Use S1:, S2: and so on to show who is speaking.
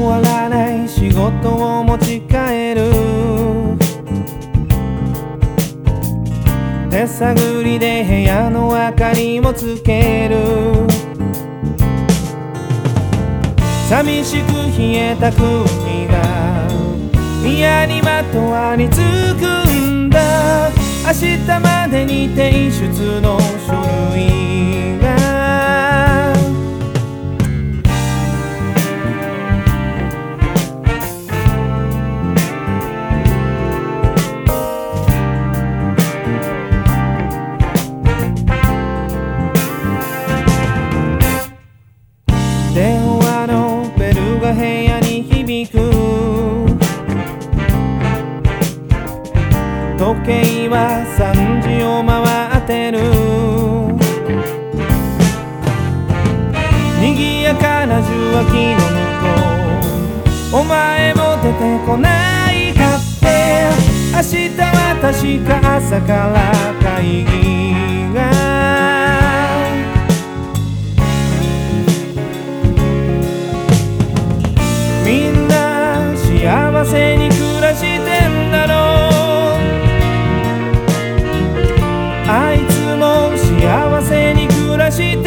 S1: 終わらない仕事を持ち帰る。手探りで部屋の明かりもつける。寂しく冷えた空気が嫌にまとわりつくんだ。明日までに提出の書類が電話のベルが部屋に響く。時計は3時を回ってる。賑やかな受話器の向こう、お前も出てこないかって。明日は確か朝から会議が。みんな幸せに暮らしてんだろう。あいつも幸せに暮らして